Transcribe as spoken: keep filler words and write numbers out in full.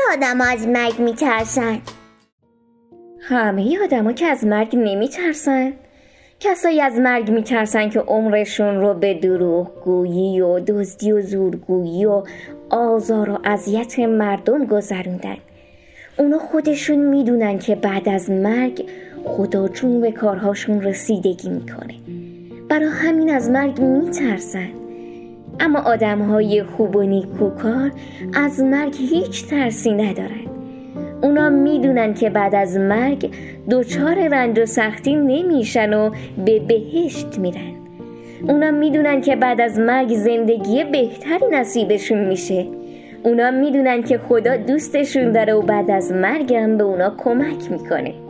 آدم ها از مرگ میترسن؟ همه آدم ها که از مرگ نمیترسن. کسایی از مرگ میترسن که عمرشون رو به دروغگویی و دزدی و زورگویی و آزار و اذیت مردم گذروندن. اونا خودشون میدونن که بعد از مرگ خدا جون به کارهاشون رسیدگی میکنه، برای همین از مرگ میترسن. اما آدمهای خوب و نیکوکار از مرگ هیچ ترسی ندارن. اونا میدونن که بعد از مرگ دچار رنج و سختی نمیشن و به بهشت میرن. اونا میدونن که بعد از مرگ زندگی بهتری نصیبشون میشه. اونا میدونن که خدا دوستشون داره و بعد از مرگ هم به اونا کمک میکنه.